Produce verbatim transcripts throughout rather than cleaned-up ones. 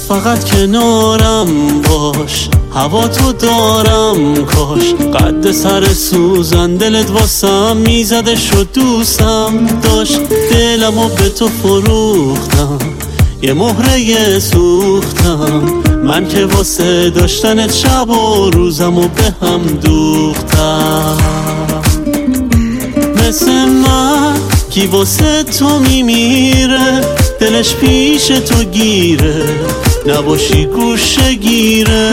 فقط کنارم باش، هوا تو دارم کاش. قد سر سوزن دلت واسم میزده شد دوستم داشت. دلمو به تو فروختم، یه مهره سوختم من که واسه داشتنت شب و روزمو به هم دوختم. مثل من کی واسه تو میمیره، دلش پیش تو گیره، نباشی گوشه گیره.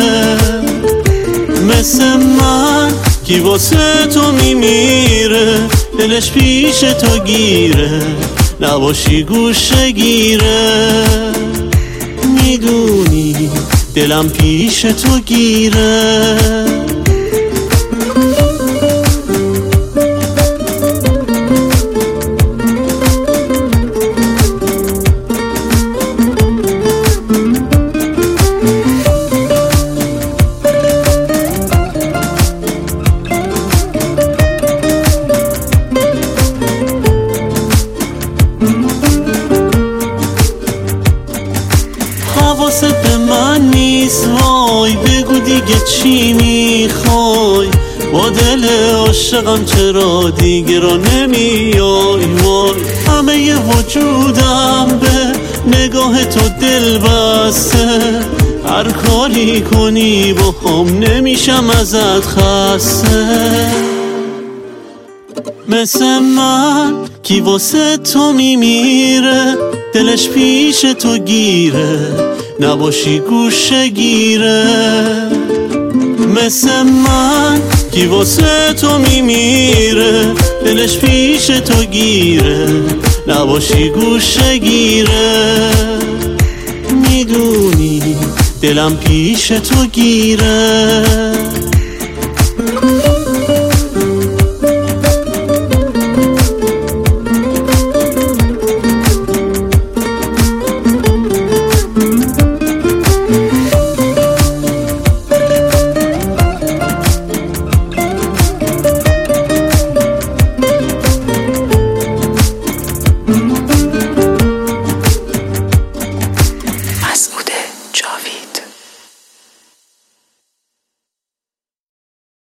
مثل من کی واسه تو میمیره، دلش پیش تو گیره، نباشی گوشه گیره. میدونی دلم پیش تو گیره. حواست به من نیست وای، بگو دیگه چی میخوای. با دل عاشقم چرا دیگه را نمیای وای. همه ی وجودم به نگاه تو دل بسته، هر کاری کنی با هم نمیشم ازت خسته. مثل من کی واسه تو میمیره، دلش پیش تو گیره، نباشی گوشه گیره. مثل من کی واسه تو میمیره، دلش پیش تو گیره، نباشی گوشه گیره. میدونی دلم پیش تو گیره.